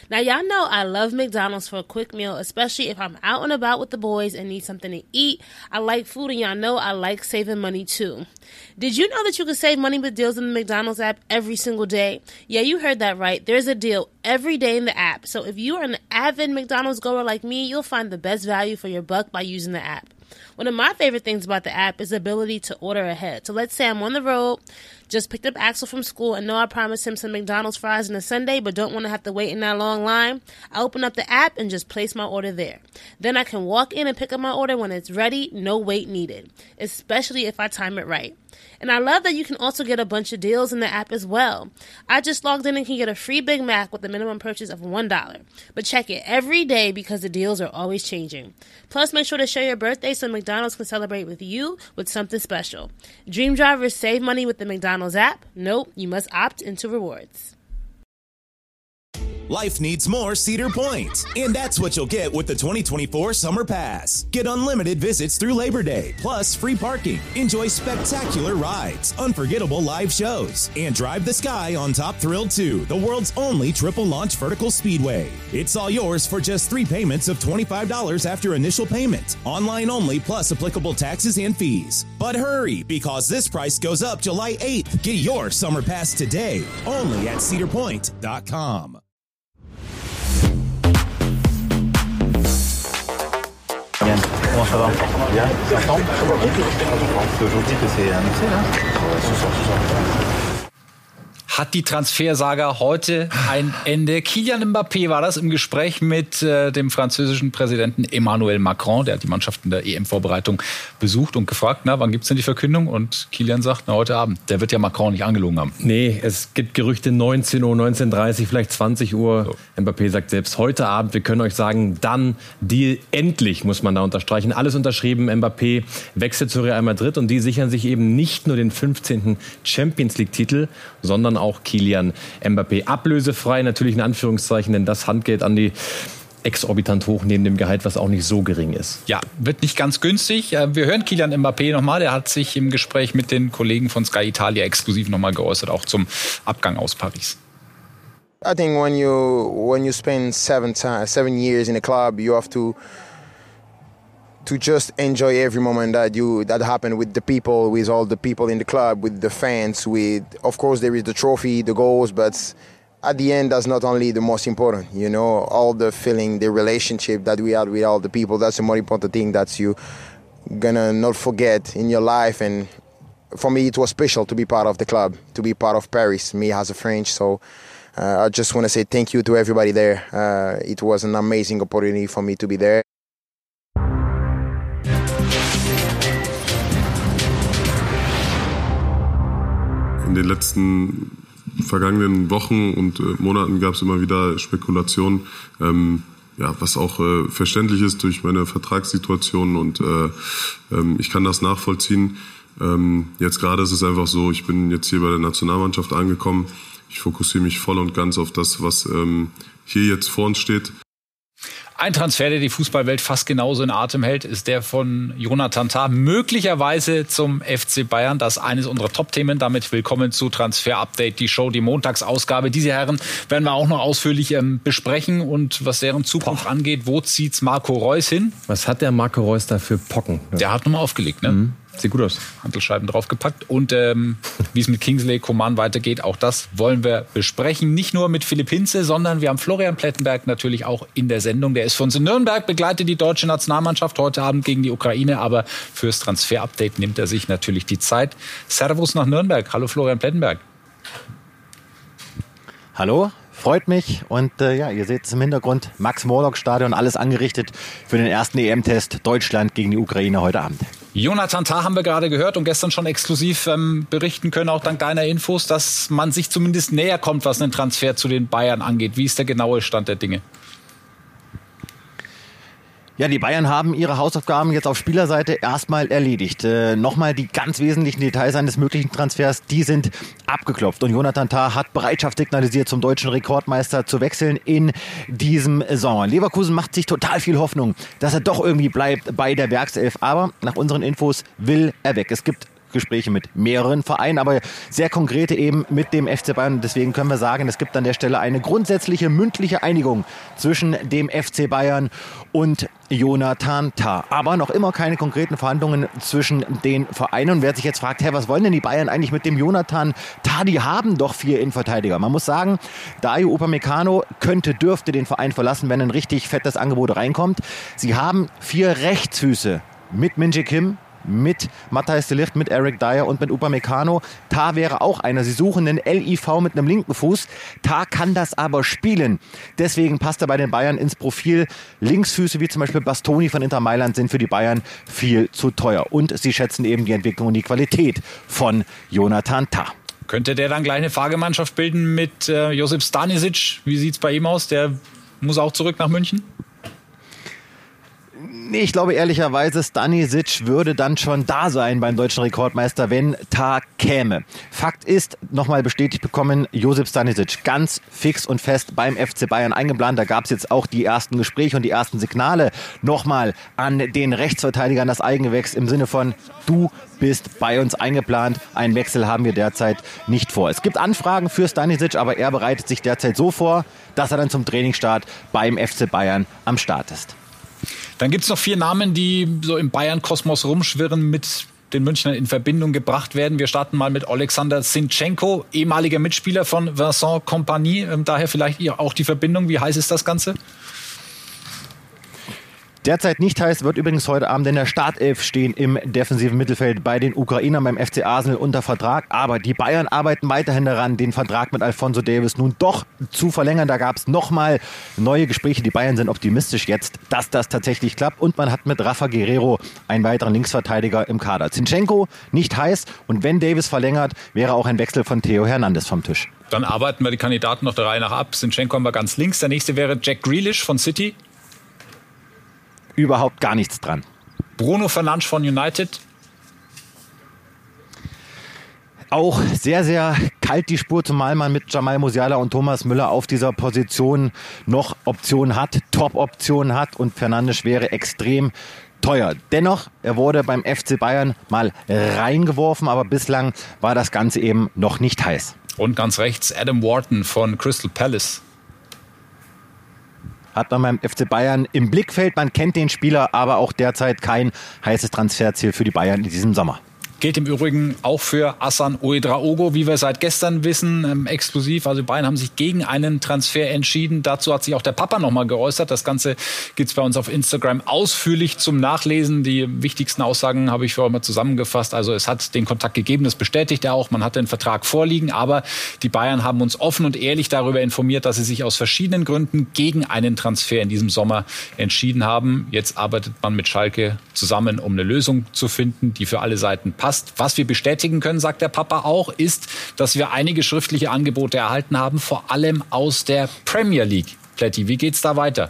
Now, y'all know I love McDonald's for a quick meal, especially if I'm out and about with the boys and need something to eat. I like food, and y'all know I like saving money, too. Did you know that you can save money with deals in the McDonald's app every single day? Yeah, you heard that right. There's a deal every day in the app. So if you are an avid McDonald's goer like me, you'll find the best value for your buck by using the app. One of my favorite things about the app is the ability to order ahead. So let's say I'm on the road, just picked up Axel from school, and know I promised him some McDonald's fries on a Sunday, but don't want to have to wait in that long line. I open up the app and just place my order there. Then I can walk in and pick up my order when it's ready, no wait needed, especially if I time it right. And I love that you can also get a bunch of deals in the app as well. I just logged in and can get a free Big Mac with a minimum purchase of $1. But check it every day because the deals are always changing. Plus, make sure to share your birthday so McDonald's can celebrate with you with something special. Dream drivers save money with the McDonald's app. Nope, you must opt into rewards. Life needs more Cedar Point, and that's what you'll get with the 2024 Summer Pass. Get unlimited visits through Labor Day, plus free parking. Enjoy spectacular rides, unforgettable live shows, and drive the sky on Top Thrill 2, the world's only triple-launch vertical speedway. It's all yours for just 3 payments of $25 after initial payment. Online only, plus applicable taxes and fees. But hurry, because this price goes up July 8th. Get your Summer Pass today, only at cedarpoint.com. Comment ça va? Bien, ça semble. C'est aujourd'hui que c'est annoncé, là? Ce soir. Hat die Transfersaga heute ein Ende? Kylian Mbappé war das im Gespräch mit dem französischen Präsidenten Emmanuel Macron. Der hat die Mannschaft in der EM-Vorbereitung besucht und gefragt, na, wann gibt's denn die Verkündung? Und Kylian sagt, na, heute Abend. Der wird ja Macron nicht angelogen haben. Nee, es gibt Gerüchte 19 Uhr, 19.30 Uhr, vielleicht 20 Uhr. So. Mbappé sagt selbst, heute Abend, wir können euch sagen, dann Deal, endlich muss man da unterstreichen. Alles unterschrieben, Mbappé wechselt zu Real Madrid und die sichern sich eben nicht nur den 15. Champions-League-Titel, sondern auch Kylian Mbappé. Ablösefrei, natürlich in Anführungszeichen, denn das Handgeld an die exorbitant hoch neben dem Gehalt, was auch nicht so gering ist. Ja, wird nicht ganz günstig. Wir hören Kylian Mbappé nochmal. Er hat sich im Gespräch mit den Kollegen von Sky Italia exklusiv nochmal geäußert, auch zum Abgang aus Paris. I think when you spend 7 years in a club, you have to just enjoy every moment that happened with the people, with all the people in the club, with the fans, with, of course, there is the trophy, the goals, but at the end, that's not only the most important, you know, all the feeling, the relationship that we had with all the people, that's the more important thing that you gonna not forget in your life. And for me, it was special to be part of the club, to be part of Paris, me as a French, so I just want to say thank you to everybody there. It was an amazing opportunity for me to be there. In den letzten vergangenen Wochen und Monaten gab es immer wieder Spekulationen, was auch verständlich ist durch meine Vertragssituation und ich kann das nachvollziehen. Jetzt gerade ist es einfach so, ich bin jetzt hier bei der Nationalmannschaft angekommen. Ich fokussiere mich voll und ganz auf das, was hier jetzt vor uns steht. Ein Transfer, der die Fußballwelt fast genauso in Atem hält, ist der von Jonathan Tah, möglicherweise zum FC Bayern. Das ist eines unserer Top-Themen. Damit willkommen zu Transfer Update, die Show, die Montagsausgabe. Diese Herren werden wir auch noch ausführlich besprechen. Und was deren Zukunft angeht, wo zieht's Marco Reus hin? Was hat der Marco Reus da für Pocken? Der hat nochmal aufgelegt, ne? Mhm. Sieht gut aus. Hantelscheiben draufgepackt. Und wie es mit Kingsley Coman weitergeht, auch das wollen wir besprechen. Nicht nur mit Philipp Hinze, sondern wir haben Florian Plettenberg natürlich auch in der Sendung. Der ist für uns in Nürnberg, begleitet die deutsche Nationalmannschaft heute Abend gegen die Ukraine. Aber fürs Transfer-Update nimmt er sich natürlich die Zeit. Servus nach Nürnberg. Hallo Florian Plettenberg. Hallo. Freut mich und ihr seht es im Hintergrund, Max-Morlock-Stadion, alles angerichtet für den ersten EM-Test Deutschland gegen die Ukraine heute Abend. Jonathan Tah haben wir gerade gehört und gestern schon exklusiv berichten können, auch dank deiner Infos, dass man sich zumindest näher kommt, was einen Transfer zu den Bayern angeht. Wie ist der genaue Stand der Dinge? Ja, die Bayern haben ihre Hausaufgaben jetzt auf Spielerseite erstmal erledigt. Nochmal die ganz wesentlichen Details eines möglichen Transfers, die sind abgeklopft. Und Jonathan Tah hat Bereitschaft signalisiert, zum deutschen Rekordmeister zu wechseln in diesem Sommer. Leverkusen macht sich total viel Hoffnung, dass er doch irgendwie bleibt bei der Werkself. Aber nach unseren Infos will er weg. Es gibt Gespräche mit mehreren Vereinen, aber sehr konkrete eben mit dem FC Bayern. Und deswegen können wir sagen, es gibt an der Stelle eine grundsätzliche mündliche Einigung zwischen dem FC Bayern und Jonathan Tah. Aber noch immer keine konkreten Verhandlungen zwischen den Vereinen. Und wer sich jetzt fragt, was wollen denn die Bayern eigentlich mit dem Jonathan Tah? Die haben doch 4 Innenverteidiger. Man muss sagen, Dayo Upamecano dürfte den Verein verlassen, wenn ein richtig fettes Angebot reinkommt. Sie haben 4 Rechtsfüße mit Min-Jae Kim, mit Matthijs de Ligt, mit Eric Dyer und mit Upamecano. Tah wäre auch einer. Sie suchen einen LIV mit einem linken Fuß. Tah kann das aber spielen. Deswegen passt er bei den Bayern ins Profil. Linksfüße wie zum Beispiel Bastoni von Inter Mailand sind für die Bayern viel zu teuer. Und sie schätzen eben die Entwicklung und die Qualität von Jonathan Tah. Könnte der dann gleich eine Fahrgemeinschaft bilden mit Josip Stanisic? Wie sieht es bei ihm aus? Der muss auch zurück nach München? Nee, ich glaube ehrlicherweise, Stanisic würde dann schon da sein beim deutschen Rekordmeister, wenn Tah käme. Fakt ist, nochmal bestätigt bekommen, Josip Stanisic ganz fix und fest beim FC Bayern eingeplant. Da gab es jetzt auch die ersten Gespräche und die ersten Signale nochmal an den Rechtsverteidigern, das Eigengewächs im Sinne von, du bist bei uns eingeplant. Einen Wechsel haben wir derzeit nicht vor. Es gibt Anfragen für Stanisic, aber er bereitet sich derzeit so vor, dass er dann zum Trainingsstart beim FC Bayern am Start ist. Dann gibt es noch 4 Namen, die so im Bayern-Kosmos rumschwirren, mit den Münchnern in Verbindung gebracht werden. Wir starten mal mit Alexander Zinchenko, ehemaliger Mitspieler von Vincent Kompany. Daher vielleicht auch die Verbindung. Wie heiß ist das Ganze? Derzeit nicht heiß, wird übrigens heute Abend in der Startelf stehen im defensiven Mittelfeld bei den Ukrainern beim FC Arsenal unter Vertrag. Aber die Bayern arbeiten weiterhin daran, den Vertrag mit Alphonso Davies nun doch zu verlängern. Da gab es nochmal neue Gespräche. Die Bayern sind optimistisch jetzt, dass das tatsächlich klappt. Und man hat mit Rafa Guerreiro einen weiteren Linksverteidiger im Kader. Zinchenko nicht heiß. Und wenn Davies verlängert, wäre auch ein Wechsel von Theo Hernandez vom Tisch. Dann arbeiten wir die Kandidaten noch der Reihe nach ab. Zinchenko haben wir ganz links. Der nächste wäre Jack Grealish von City. Überhaupt gar nichts dran. Bruno Fernandes von United. Auch sehr, sehr kalt die Spur, zumal man mit Jamal Musiala und Thomas Müller auf dieser Position noch Optionen hat, Top-Optionen hat, und Fernandes wäre extrem teuer. Dennoch, er wurde beim FC Bayern mal reingeworfen, aber bislang war das Ganze eben noch nicht heiß. Und ganz rechts Adam Wharton von Crystal Palace. Hat man beim FC Bayern im Blickfeld. Man kennt den Spieler, aber auch derzeit kein heißes Transferziel für die Bayern in diesem Sommer. Gilt im Übrigen auch für Hassan Ouedraogo, wie wir seit gestern wissen, exklusiv. Also die Bayern haben sich gegen einen Transfer entschieden. Dazu hat sich auch der Papa nochmal geäußert. Das Ganze gibt's bei uns auf Instagram ausführlich zum Nachlesen. Die wichtigsten Aussagen habe ich für euch mal zusammengefasst. Also es hat den Kontakt gegeben, das bestätigt er auch. Man hat den Vertrag vorliegen, aber die Bayern haben uns offen und ehrlich darüber informiert, dass sie sich aus verschiedenen Gründen gegen einen Transfer in diesem Sommer entschieden haben. Jetzt arbeitet man mit Schalke zusammen, um eine Lösung zu finden, die für alle Seiten passt. Was wir bestätigen können, sagt der Papa auch, ist, dass wir einige schriftliche Angebote erhalten haben, vor allem aus der Premier League. Plätti, wie geht's da weiter?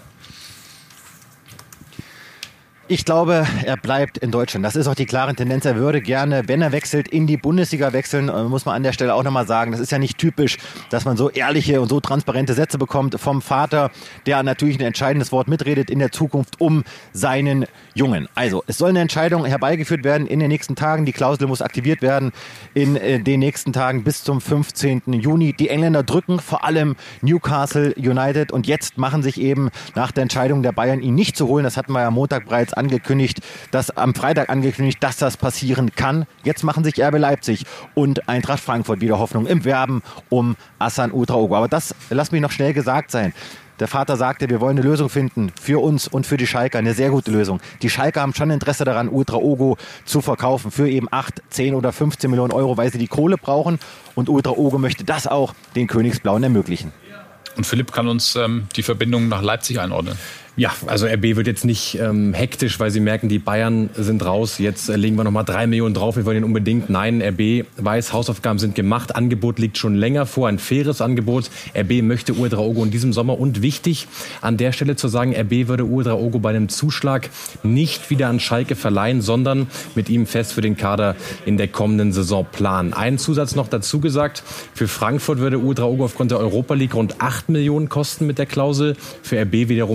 Ich glaube, er bleibt in Deutschland. Das ist auch die klare Tendenz. Er würde gerne, wenn er wechselt, in die Bundesliga wechseln. Muss man an der Stelle auch nochmal sagen, das ist ja nicht typisch, dass man so ehrliche und so transparente Sätze bekommt vom Vater, der natürlich ein entscheidendes Wort mitredet in der Zukunft um seinen Jungen. Also, es soll eine Entscheidung herbeigeführt werden in den nächsten Tagen. Die Klausel muss aktiviert werden in den nächsten Tagen bis zum 15. Juni. Die Engländer drücken vor allem Newcastle United, und jetzt machen sich eben nach der Entscheidung der Bayern, ihn nicht zu holen, das hatten wir ja am Montag bereits am Freitag angekündigt, dass das passieren kann. Jetzt machen sich RB Leipzig und Eintracht Frankfurt wieder Hoffnung im Werben um Hassan Ouedraogo. Aber das, lass mich noch schnell gesagt sein. Der Vater sagte, wir wollen eine Lösung finden für uns und für die Schalker, eine sehr gute Lösung. Die Schalker haben schon Interesse daran, Ouedraogo zu verkaufen für eben 8, 10 oder 15 Millionen Euro, weil sie die Kohle brauchen, und Ouedraogo möchte das auch den Königsblauen ermöglichen. Und Philipp kann uns die Verbindung nach Leipzig einordnen. Ja, also RB wird jetzt nicht hektisch, weil sie merken, die Bayern sind raus. Jetzt legen wir nochmal 3 Millionen drauf, wir wollen ihn unbedingt. Nein, RB weiß, Hausaufgaben sind gemacht. Angebot liegt schon länger vor, ein faires Angebot. RB möchte Ouedraogo in diesem Sommer. Und wichtig, an der Stelle zu sagen, RB würde Ouedraogo bei einem Zuschlag nicht wieder an Schalke verleihen, sondern mit ihm fest für den Kader in der kommenden Saison planen. Einen Zusatz noch dazu gesagt, für Frankfurt würde Ouedraogo aufgrund der Europa League rund 8 Millionen kosten mit der Klausel. Für RB wiederum wegen der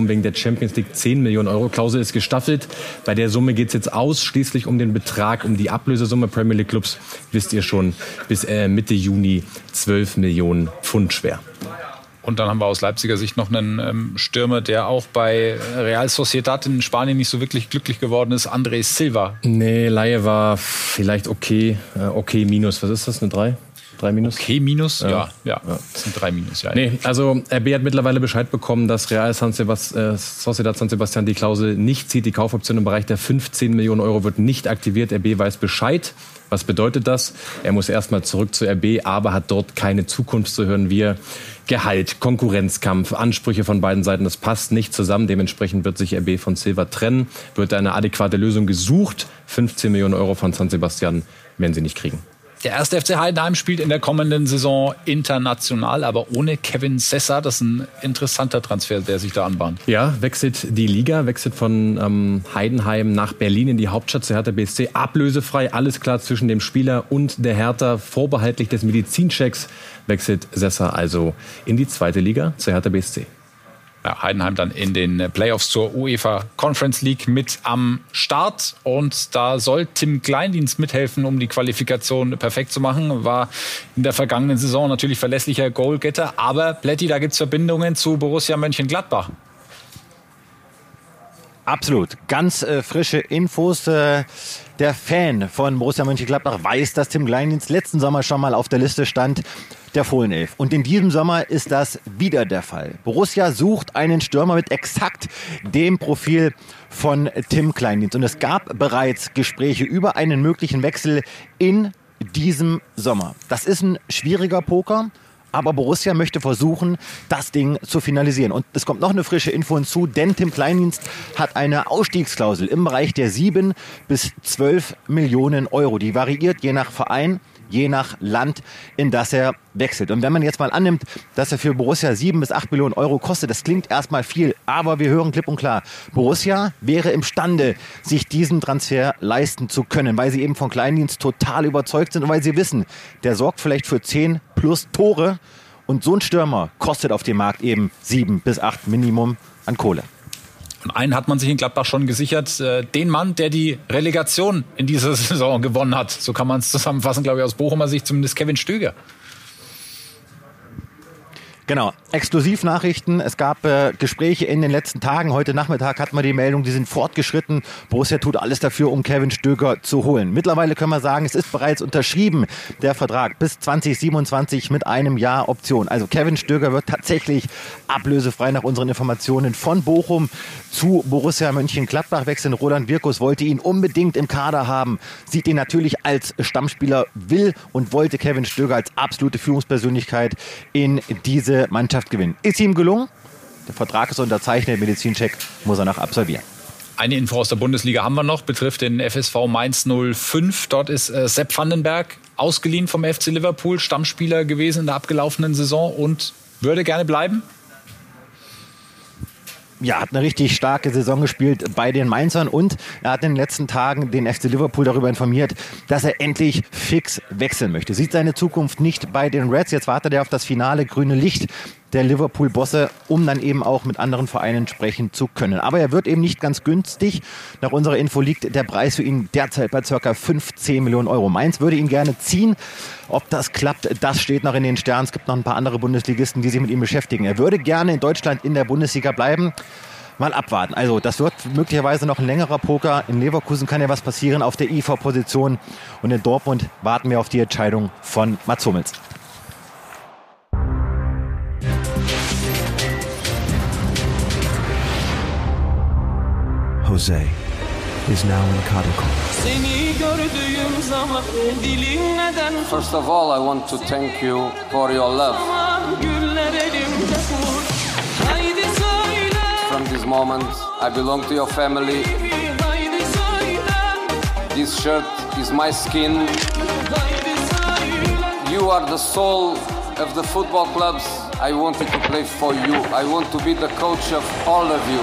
Champions League 10 Millionen Euro. Klausel ist gestaffelt. Bei der Summe geht es jetzt ausschließlich um den Betrag, um die Ablösesumme. Premier League Clubs, wisst ihr schon, bis Mitte Juni 12 Millionen Pfund schwer. Und dann haben wir aus Leipziger Sicht noch einen Stürmer, der auch bei Real Sociedad in Spanien nicht so wirklich glücklich geworden ist, André Silva. Nee, Laie war vielleicht okay minus. Was ist das, eine 3? 3 minus? Okay, minus? Ja. Das sind 3 minus, ja. Nee, also RB hat mittlerweile Bescheid bekommen, dass Real Sociedad San Sebastian die Klausel nicht zieht. Die Kaufoption im Bereich der 15 Millionen Euro wird nicht aktiviert. RB weiß Bescheid. Was bedeutet das? Er muss erstmal zurück zu RB, aber hat dort keine Zukunft, so hören wir. Gehalt, Konkurrenzkampf, Ansprüche von beiden Seiten, das passt nicht zusammen. Dementsprechend wird sich RB von Silva trennen. Wird eine adäquate Lösung gesucht. 15 Millionen Euro von San Sebastian werden sie nicht kriegen. Der erste FC Heidenheim spielt in der kommenden Saison international, aber ohne Kevin Sessa. Das ist ein interessanter Transfer, der sich da anbahnt. Ja, wechselt die Liga, wechselt von Heidenheim nach Berlin in die Hauptstadt zur Hertha BSC. Ablösefrei, alles klar zwischen dem Spieler und der Hertha. Vorbehaltlich des Medizinchecks wechselt Sessa also in die zweite Liga zur Hertha BSC. Ja, Heidenheim dann in den Playoffs zur UEFA Conference League mit am Start. Und da soll Tim Kleindienst mithelfen, um die Qualifikation perfekt zu machen. War in der vergangenen Saison natürlich verlässlicher Goalgetter. Aber Plätti, da gibt es Verbindungen zu Borussia Mönchengladbach. Absolut. Ganz frische Infos. Der Fan von Borussia Mönchengladbach weiß, dass Tim Kleindienst letzten Sommer schon mal auf der Liste stand, der Fohlenelf. Und in diesem Sommer ist das wieder der Fall. Borussia sucht einen Stürmer mit exakt dem Profil von Tim Kleindienst. Und es gab bereits Gespräche über einen möglichen Wechsel in diesem Sommer. Das ist ein schwieriger Poker. Aber Borussia möchte versuchen, das Ding zu finalisieren. Und es kommt noch eine frische Info hinzu, denn Tim Kleindienst hat eine Ausstiegsklausel im Bereich der 7 bis 12 Millionen Euro. Die variiert je nach Verein, je nach Land, in das er wechselt. Und wenn man jetzt mal annimmt, dass er für Borussia 7 bis 8 Millionen Euro kostet, das klingt erstmal viel, aber wir hören klipp und klar, Borussia wäre imstande, sich diesen Transfer leisten zu können, weil sie eben von Kleindienst total überzeugt sind und weil sie wissen, der sorgt vielleicht für 10 plus Tore und so ein Stürmer kostet auf dem Markt eben 7 bis 8 Minimum an Kohle. Und einen hat man sich in Gladbach schon gesichert, den Mann, der die Relegation in dieser Saison gewonnen hat. So kann man es zusammenfassen, glaube ich, aus Bochumer Sicht, zumindest Kevin Stöger. Genau, Exklusivnachrichten. Es gab Gespräche in den letzten Tagen. Heute Nachmittag hatten wir die Meldung, die sind fortgeschritten. Borussia tut alles dafür, um Kevin Stöger zu holen. Mittlerweile können wir sagen, es ist bereits unterschrieben, der Vertrag bis 2027 mit einem Jahr Option. Also Kevin Stöger wird tatsächlich ablösefrei nach unseren Informationen von Bochum zu Borussia Mönchengladbach wechseln. Roland Wirkus wollte ihn unbedingt im Kader haben, sieht ihn natürlich als Stammspieler, will und wollte Kevin Stöger als absolute Führungspersönlichkeit in diese Mannschaft gewinnen. Ist ihm gelungen. Der Vertrag ist unterzeichnet, Medizincheck muss er noch absolvieren. Eine Info aus der Bundesliga haben wir noch, betrifft den FSV Mainz 05. Dort ist Sepp Vandenberg ausgeliehen vom FC Liverpool, Stammspieler gewesen in der abgelaufenen Saison und würde gerne bleiben. Ja, hat eine richtig starke Saison gespielt bei den Mainzern und er hat in den letzten Tagen den FC Liverpool darüber informiert, dass er endlich fix wechseln möchte. Sieht seine Zukunft nicht bei den Reds. Jetzt wartet er auf das finale grüne Licht der Liverpool-Bosse, um dann eben auch mit anderen Vereinen sprechen zu können. Aber er wird eben nicht ganz günstig. Nach unserer Info liegt der Preis für ihn derzeit bei ca. 15 Millionen Euro. Mainz würde ihn gerne ziehen. Ob das klappt, das steht noch in den Sternen. Es gibt noch ein paar andere Bundesligisten, die sich mit ihm beschäftigen. Er würde gerne in Deutschland in der Bundesliga bleiben. Mal abwarten. Also das wird möglicherweise noch ein längerer Poker. In Leverkusen kann ja was passieren auf der IV-Position. Und in Dortmund warten wir auf die Entscheidung von Mats Hummels. Jose is now in Cardiff. First of all, I want to thank you for your love. From this moment, I belong to your family. This shirt is my skin. You are the soul of the football clubs. I wanted to play for you. I want to be the coach of all of you.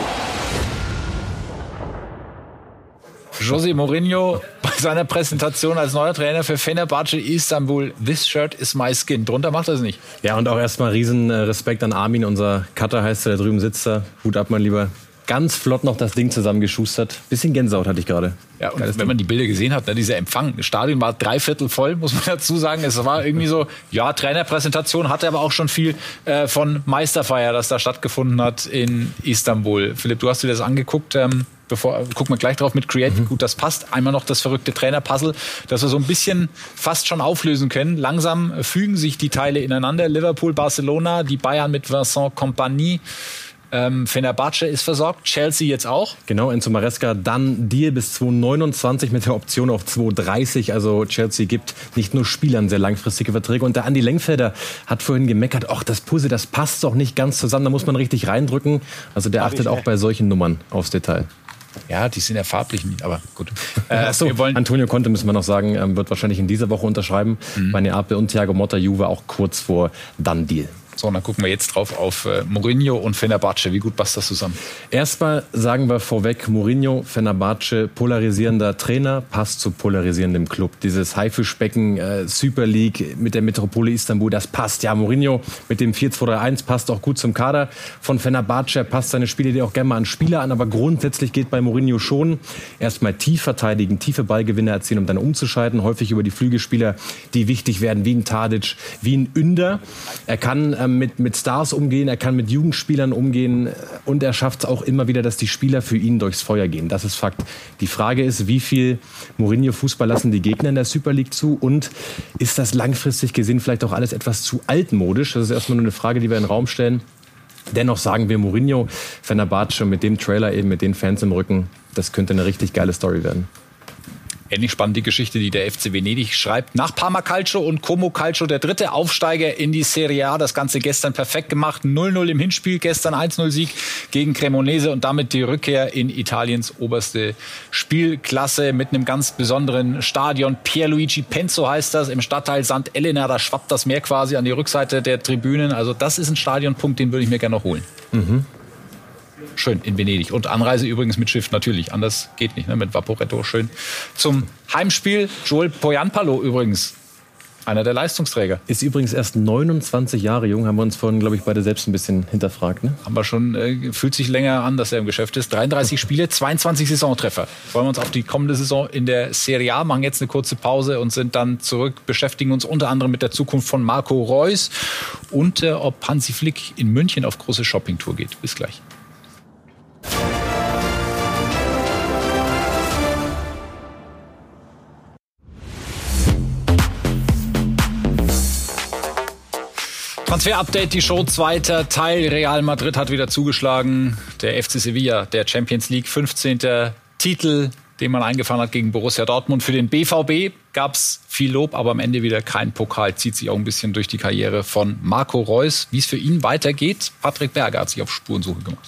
José Mourinho bei seiner Präsentation als neuer Trainer für Fenerbahce Istanbul. This shirt is my skin. Drunter macht er es nicht. Ja, und auch erstmal riesen Respekt an Armin, unser Cutter heißt er, da drüben sitzt er. Hut ab, mein Lieber. ganz flott noch das Ding zusammengeschustert. Bisschen Gänsehaut hatte ich gerade. Ja, und wenn man die Bilder gesehen hat, dieser Empfang, das Stadion war 3/4 voll, muss man dazu sagen. Es war irgendwie so, ja, Trainerpräsentation, hatte aber auch schon viel von Meisterfeier, das da stattgefunden hat in Istanbul. Philipp, du hast dir das angeguckt. Gucken wir gleich drauf mit Create, wie gut das passt. Einmal noch das verrückte Trainerpuzzle, das wir so ein bisschen fast schon auflösen können. Langsam fügen sich die Teile ineinander. Liverpool, Barcelona, die Bayern mit Vincent Kompany. Fenerbahce ist versorgt, Chelsea jetzt auch. Genau, Enzo Maresca, dann Deal bis 2029 mit der Option auf 2030. Also Chelsea gibt nicht nur Spielern sehr langfristige Verträge. Und der Andi Lenkfelder hat vorhin gemeckert, ach, das Puzzle, das passt doch nicht ganz zusammen, da muss man richtig reindrücken. Also der achtet auch bei solchen Nummern aufs Detail. Ja, die sind ja farblich nicht, aber gut. Antonio Conte, müssen wir noch sagen, wird wahrscheinlich in dieser Woche unterschreiben. Bei Neapel und Thiago Motta, Juve auch kurz vor Done Deal. So, und dann gucken wir jetzt drauf auf Mourinho und Fenerbahce. Wie gut passt das zusammen? Erstmal sagen wir vorweg, Mourinho, Fenerbahce, polarisierender Trainer, passt zu polarisierendem Club. Dieses Haifischbecken, Super League mit der Metropole Istanbul, das passt. Ja, Mourinho mit dem 4-2-3-1 passt auch gut zum Kader von Fenerbahce, passt seine Spiele auch gerne mal an Spieler an, aber grundsätzlich geht bei Mourinho schon erstmal tief verteidigen, tiefe Ballgewinne erzielen, um dann umzuschalten, häufig über die Flügelspieler, die wichtig werden, wie ein Tadic, wie ein Ünder. Er kann mit Stars umgehen, er kann mit Jugendspielern umgehen und er schafft es auch immer wieder, dass die Spieler für ihn durchs Feuer gehen. Das ist Fakt. Die Frage ist, wie viel Mourinho-Fußball lassen die Gegner in der Super League zu und ist das langfristig gesehen vielleicht auch alles etwas zu altmodisch? Das ist erstmal nur eine Frage, die wir in den Raum stellen. Dennoch sagen wir Mourinho, Fenerbahce mit dem Trailer eben, mit den Fans im Rücken, das könnte eine richtig geile Story werden. Ähnlich spannend die Geschichte, die der FC Venedig schreibt. Nach Parma Calcio und Como Calcio der dritte Aufsteiger in die Serie A. Das Ganze gestern perfekt gemacht. 0-0 im Hinspiel, gestern 1-0-Sieg gegen Cremonese und damit die Rückkehr in Italiens oberste Spielklasse mit einem ganz besonderen Stadion. Pierluigi Penzo heißt das, im Stadtteil St. Elena. Da schwappt das Meer quasi an die Rückseite der Tribünen. Also das ist ein Stadionpunkt, den würde ich mir gerne noch holen. Schön in Venedig. Und Anreise übrigens mit Schiff natürlich. Anders geht nicht, ne? Mit Vaporetto schön. Zum Heimspiel Joel Poyanpalo übrigens. Einer der Leistungsträger. Ist übrigens erst 29 Jahre jung. Haben wir uns vorhin, glaube ich, beide selbst ein bisschen hinterfragt. Ne? Haben wir schon, fühlt sich länger an, dass er im Geschäft ist. 33 Spiele, 22 Saisontreffer. Freuen wir uns auf die kommende Saison in der Serie A. Machen jetzt eine kurze Pause und sind dann zurück. Beschäftigen uns unter anderem mit der Zukunft von Marco Reus. Und ob Hansi Flick in München auf große Shoppingtour geht. Bis gleich. Transfer-Update, die Show, zweiter Teil. Real Madrid hat wieder zugeschlagen. Der FC Sevilla, der Champions League, 15. Titel, den man eingefahren hat gegen Borussia Dortmund. Für den BVB gab es viel Lob, aber am Ende wieder kein Pokal. Zieht sich auch ein bisschen durch die Karriere von Marco Reus. Wie es für ihn weitergeht, Patrick Berger hat sich auf Spurensuche gemacht.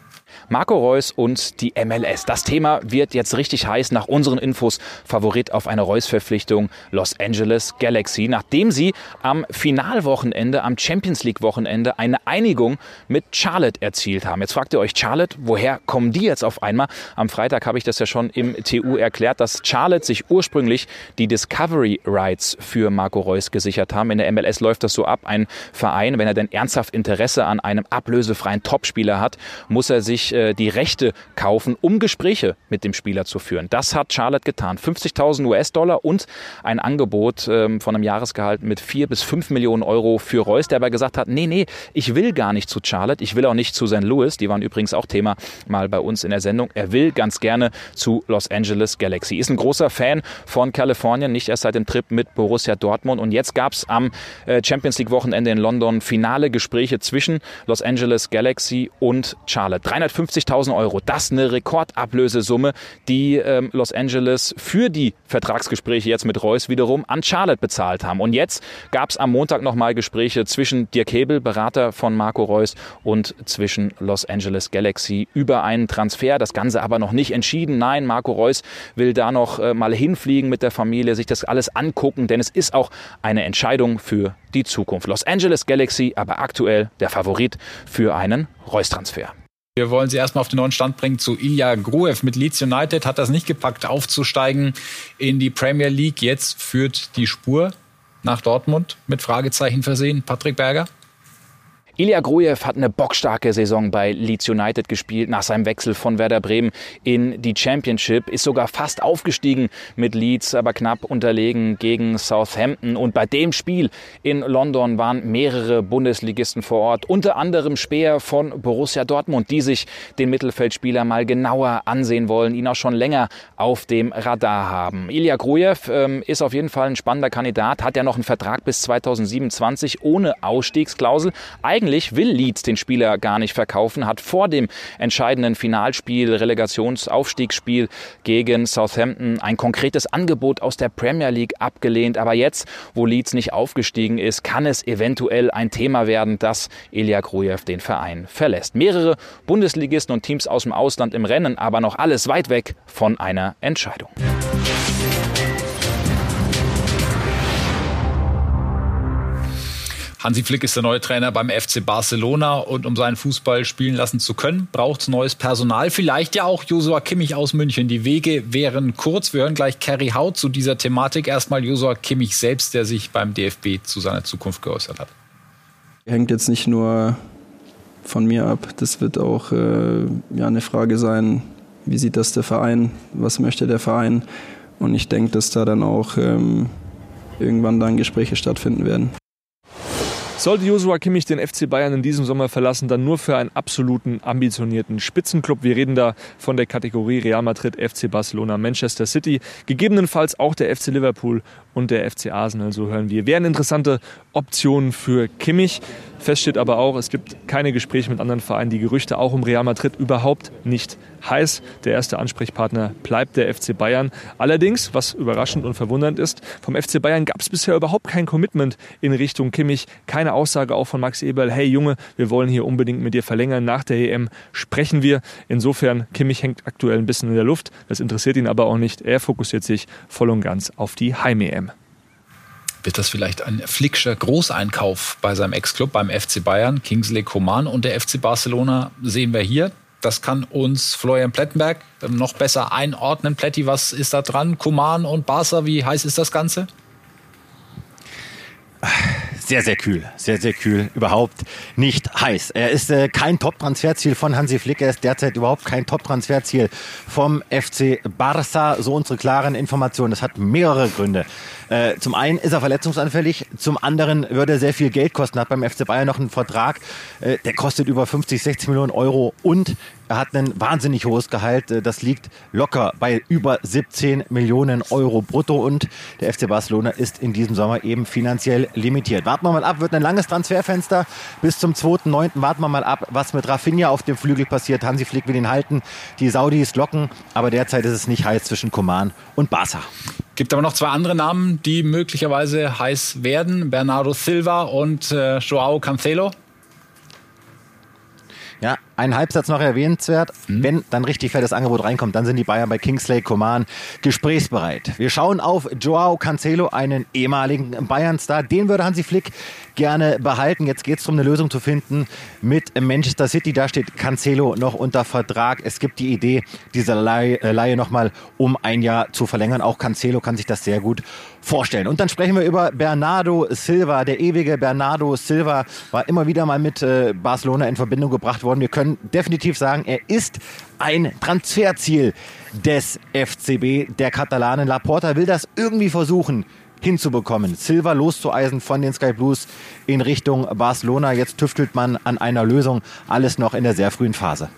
Marco Reus und die MLS. Das Thema wird jetzt richtig heiß. Nach unseren Infos Favorit auf eine Reus-Verpflichtung Los Angeles Galaxy, nachdem sie am Finalwochenende, am Champions League-Wochenende eine Einigung mit Charlotte erzielt haben. Jetzt fragt ihr euch, Charlotte, woher kommen die jetzt auf einmal? Am Freitag habe ich das ja schon im TU erklärt, dass Charlotte sich ursprünglich die Discovery Rights für Marco Reus gesichert haben. In der MLS läuft das so ab. Ein Verein, wenn er denn ernsthaft Interesse an einem ablösefreien Topspieler hat, muss er sich die Rechte kaufen, um Gespräche mit dem Spieler zu führen. Das hat Charlotte getan. 50.000 US-Dollar und ein Angebot von einem Jahresgehalt mit 4 bis 5 Millionen Euro für Reus, der aber gesagt hat, nee, ich will gar nicht zu Charlotte, ich will auch nicht zu St. Louis, die waren übrigens auch Thema mal bei uns in der Sendung. Er will ganz gerne zu Los Angeles Galaxy. Ist ein großer Fan von Kalifornien, nicht erst seit dem Trip mit Borussia Dortmund. Und jetzt gab es am Champions League Wochenende in London finale Gespräche zwischen Los Angeles Galaxy und Charlotte. 350.000 Euro, das ist eine Rekordablösesumme, die Los Angeles für die Vertragsgespräche jetzt mit Reus wiederum an Charlotte bezahlt haben. Und jetzt gab es am Montag nochmal Gespräche zwischen Dirk Hebel, Berater von Marco Reus, und zwischen Los Angeles Galaxy über einen Transfer. Das Ganze aber noch nicht entschieden. Nein, Marco Reus will da noch mal hinfliegen mit der Familie, sich das alles angucken, denn es ist auch eine Entscheidung für die Zukunft. Los Angeles Galaxy, aber aktuell der Favorit für einen Reus-Transfer. Wir wollen Sie erstmal auf den neuen Stand bringen zu Ilya Gruev. Mit Leeds United hat das nicht gepackt, aufzusteigen in die Premier League. Jetzt führt die Spur nach Dortmund mit Fragezeichen versehen. Patrick Berger? Ilya Grujew hat eine bockstarke Saison bei Leeds United gespielt, nach seinem Wechsel von Werder Bremen in die Championship, ist sogar fast aufgestiegen mit Leeds, aber knapp unterlegen gegen Southampton. Und bei dem Spiel in London waren mehrere Bundesligisten vor Ort, unter anderem Speer von Borussia Dortmund, die sich den Mittelfeldspieler mal genauer ansehen wollen, ihn auch schon länger auf dem Radar haben. Ilya Grujew ist auf jeden Fall ein spannender Kandidat, hat ja noch einen Vertrag bis 2027 ohne Ausstiegsklausel. Eigentlich will Leeds den Spieler gar nicht verkaufen, hat vor dem entscheidenden Finalspiel, Relegationsaufstiegsspiel gegen Southampton ein konkretes Angebot aus der Premier League abgelehnt. Aber jetzt, wo Leeds nicht aufgestiegen ist, kann es eventuell ein Thema werden, dass Ilya Grujew den Verein verlässt. Mehrere Bundesligisten und Teams aus dem Ausland im Rennen, aber noch alles weit weg von einer Entscheidung. Hansi Flick ist der neue Trainer beim FC Barcelona und um seinen Fußball spielen lassen zu können, braucht es neues Personal. Vielleicht ja auch Joshua Kimmich aus München. Die Wege wären kurz. Wir hören gleich Kerry Haut zu dieser Thematik. Erstmal Joshua Kimmich selbst, der sich beim DFB zu seiner Zukunft geäußert hat. Hängt jetzt nicht nur von mir ab. Das wird auch eine Frage sein, wie sieht das der Verein, was möchte der Verein. Und ich denke, dass da dann auch irgendwann dann Gespräche stattfinden werden. Sollte Joshua Kimmich den FC Bayern in diesem Sommer verlassen, dann nur für einen absoluten ambitionierten Spitzenclub. Wir reden da von der Kategorie Real Madrid, FC Barcelona, Manchester City, gegebenenfalls auch der FC Liverpool und der FC Arsenal, so hören wir. Wären interessante Optionen für Kimmich. Fest steht aber auch, es gibt keine Gespräche mit anderen Vereinen. Die Gerüchte auch um Real Madrid überhaupt nicht heiß. Der erste Ansprechpartner bleibt der FC Bayern. Allerdings, was überraschend und verwundernd ist, vom FC Bayern gab es bisher überhaupt kein Commitment in Richtung Kimmich. Keine Aussage auch von Max Eberl, hey Junge, wir wollen hier unbedingt mit dir verlängern. Nach der EM sprechen wir. Insofern, Kimmich hängt aktuell ein bisschen in der Luft. Das interessiert ihn aber auch nicht. Er fokussiert sich voll und ganz auf die Heim-EM. Wird das vielleicht ein Flickscher Großeinkauf bei seinem Ex-Club, beim FC Bayern? Kingsley Coman und der FC Barcelona sehen wir hier. Das kann uns Florian Plettenberg noch besser einordnen. Pletti, was ist da dran? Coman und Barca, wie heiß ist das Ganze? Sehr, sehr kühl. Sehr, sehr kühl. Überhaupt nicht heiß. Er ist kein Top-Transferziel von Hansi Flick. Er ist derzeit überhaupt kein Top-Transferziel vom FC Barca. So unsere klaren Informationen. Das hat mehrere Gründe. Zum einen ist er verletzungsanfällig. Zum anderen würde er sehr viel Geld kosten. Hat beim FC Bayern noch einen Vertrag. Der kostet über 50, 60 Millionen Euro. Und er hat ein wahnsinnig hohes Gehalt. Das liegt locker bei über 17 Millionen Euro brutto. Und der FC Barcelona ist in diesem Sommer eben finanziell limitiert. Warten wir mal ab, wird ein langes Transferfenster bis zum 2.9. Warten wir mal ab, was mit Rafinha auf dem Flügel passiert. Hansi Flick will ihn halten, die Saudis locken, aber derzeit ist es nicht heiß zwischen Coman und Barca. Gibt aber noch zwei andere Namen, die möglicherweise heiß werden. Bernardo Silva und Joao Cancelo. Ja, ein Halbsatz noch erwähnenswert. Wenn dann richtig fettes Angebot reinkommt, dann sind die Bayern bei Kingsley Coman gesprächsbereit. Wir schauen auf Joao Cancelo, einen ehemaligen Bayern-Star. Den würde Hansi Flick gerne behalten. Jetzt geht es darum, eine Lösung zu finden mit Manchester City. Da steht Cancelo noch unter Vertrag. Es gibt die Idee, diese Leihe nochmal um ein Jahr zu verlängern. Auch Cancelo kann sich das sehr gut vorstellen. Und dann sprechen wir über Bernardo Silva. Der ewige Bernardo Silva war immer wieder mal mit Barcelona in Verbindung gebracht worden. Wir können definitiv sagen, er ist ein Transferziel des FCB, der Katalanen. Laporta will das irgendwie versuchen hinzubekommen. Silva loszueisen von den Sky Blues in Richtung Barcelona. Jetzt tüftelt man an einer Lösung. Alles noch in der sehr frühen Phase.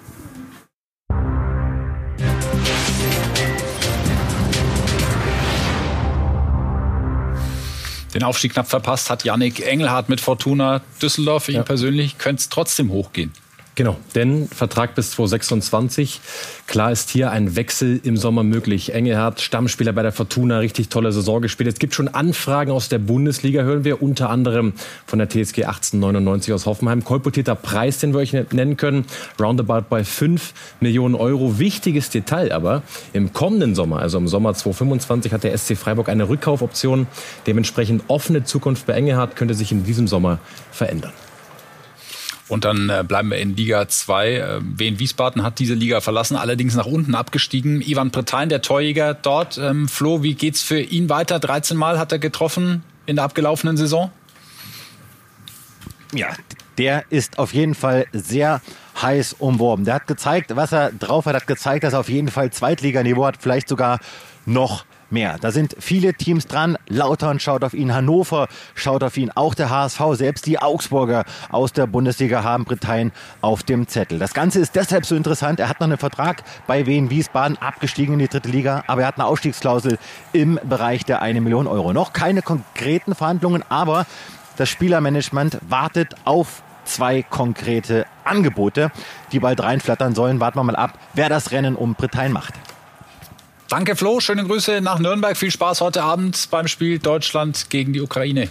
Den Aufstieg knapp verpasst hat Yannick Engelhardt mit Fortuna Düsseldorf. Für ihn persönlich könnte es trotzdem hochgehen. Genau, denn Vertrag bis 2026. Klar ist hier ein Wechsel im Sommer möglich. Engelhardt, Stammspieler bei der Fortuna, richtig tolle Saison gespielt. Es gibt schon Anfragen aus der Bundesliga, hören wir unter anderem von der TSG 1899 aus Hoffenheim. Kolportierter Preis, den wir euch nennen können, roundabout bei 5 Millionen Euro. Wichtiges Detail aber, im kommenden Sommer, also im Sommer 2025, hat der SC Freiburg eine Rückkaufoption. Dementsprechend offene Zukunft bei Engelhardt könnte sich in diesem Sommer verändern. Und dann bleiben wir in Liga 2. Wien Wiesbaden hat diese Liga verlassen, allerdings nach unten abgestiegen. Ivan Pretain, der Torjäger dort. Flo, wie geht's für ihn weiter? 13 Mal hat er getroffen in der abgelaufenen Saison. Ja, der ist auf jeden Fall sehr heiß umworben. Der hat gezeigt, was er drauf hat, gezeigt, dass er auf jeden Fall Zweitliganiveau hat, vielleicht sogar noch mehr. Da sind viele Teams dran. Lautern schaut auf ihn, Hannover schaut auf ihn, auch der HSV, selbst die Augsburger aus der Bundesliga haben Britannien auf dem Zettel. Das Ganze ist deshalb so interessant. Er hat noch einen Vertrag bei Wien Wiesbaden, abgestiegen in die 3. Liga, aber er hat eine Ausstiegsklausel im Bereich der 1 Million Euro. Noch keine konkreten Verhandlungen, aber das Spielermanagement wartet auf 2 konkrete Angebote, die bald reinflattern sollen. Warten wir mal ab, wer das Rennen um Britannien macht. Danke Flo, schöne Grüße nach Nürnberg. Viel Spaß heute Abend beim Spiel Deutschland gegen die Ukraine.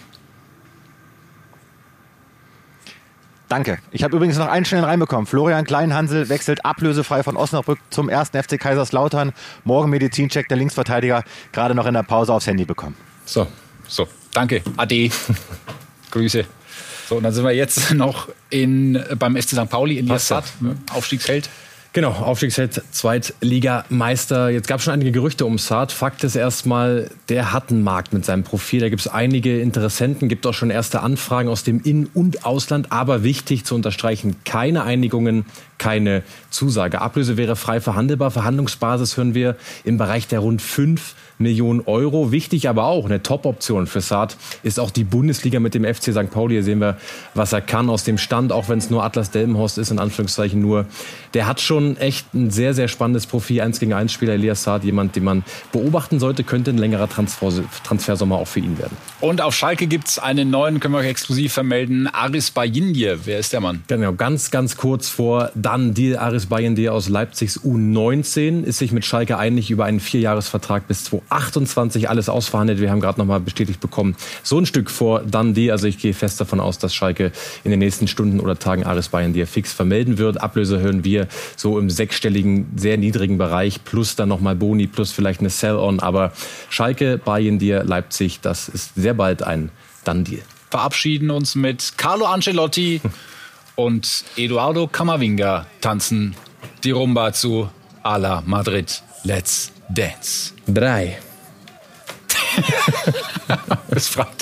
Danke. Ich habe übrigens noch einen schnell reinbekommen. Florian Kleinhansel wechselt ablösefrei von Osnabrück zum 1. FC Kaiserslautern. Morgen Medizincheck, der Linksverteidiger, gerade noch in der Pause aufs Handy bekommen. So, danke. Ade. Grüße. So, und dann sind wir jetzt noch beim FC St. Pauli in Liassat, Aufstiegsheld. Genau, Aufstiegsheld, Zweitligameister. Jetzt gab es schon einige Gerüchte um Saad. Fakt ist erstmal, der hat einen Markt mit seinem Profil. Da gibt es einige Interessenten, gibt auch schon erste Anfragen aus dem In- und Ausland. Aber wichtig zu unterstreichen, keine Einigungen, keine Zusage. Ablöse wäre frei verhandelbar. Verhandlungsbasis hören wir im Bereich der rund 5 Millionen Euro. Wichtig aber auch, eine Top-Option für Saad ist auch die Bundesliga mit dem FC St. Pauli. Hier sehen wir, was er kann aus dem Stand, auch wenn es nur Atlas Delmenhorst ist, in Anführungszeichen nur. Der hat schon echt ein sehr, sehr spannendes Profil. 1-gegen-1-Spieler, Elias Saad, jemand, den man beobachten sollte, könnte ein längerer Transfersommer auch für ihn werden. Und auf Schalke gibt es einen neuen, können wir euch exklusiv vermelden, Aris Bayindie. Wer ist der Mann? Genau, ganz kurz vor dann Deal. Aris Bayindie aus Leipzigs U19 ist sich mit Schalke einig über einen 4-Jahres-Vertrag bis 2028, alles ausverhandelt. Wir haben gerade noch mal bestätigt bekommen, so ein Stück vor Dundee. Also ich gehe fest davon aus, dass Schalke in den nächsten Stunden oder Tagen Aris Bayindie fix vermelden wird. Ablöse hören wir so im 6-stelligen, sehr niedrigen Bereich, plus dann noch mal Boni, plus vielleicht eine Sell-On. Aber Schalke, Bayindie, Leipzig, das ist sehr bald ein Done-Deal. Verabschieden uns mit Carlo Ancelotti und Eduardo Camavinga tanzen die Rumba zu à la Madrid. Let's Dance. 3. Bis Freitag.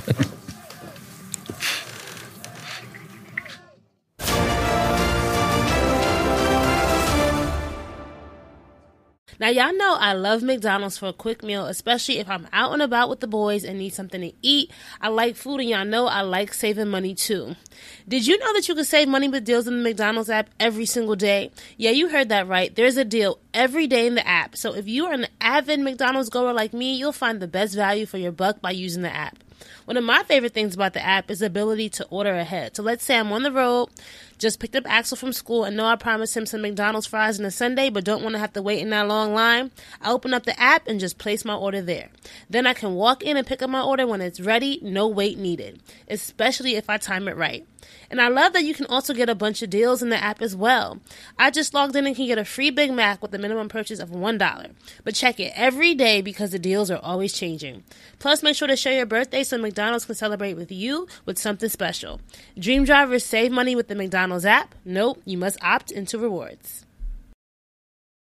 Now, y'all know I love McDonald's for a quick meal, especially if I'm out and about with the boys and need something to eat. I like food, and y'all know I like saving money, too. Did you know that you can save money with deals in the McDonald's app every single day? Yeah, you heard that right. There's a deal every day in the app. So if you are an avid McDonald's goer like me, you'll find the best value for your buck by using the app. One of my favorite things about the app is the ability to order ahead. So let's say I'm on the road, just picked up Axel from school, and know I promised him some McDonald's fries on a Sunday, but don't want to have to wait in that long line. I open up the app and just place my order there. Then I can walk in and pick up my order when it's ready, no wait needed, especially if I time it right. And I love that you can also get a bunch of deals in the app as well. I just logged in and can get a free Big Mac with a minimum purchase of $1. But check it every day because the deals are always changing. Plus, make sure to share your birthday so McDonald's can celebrate with you with something special. Dream drivers save money with the McDonald's app. Nope, you must opt into rewards.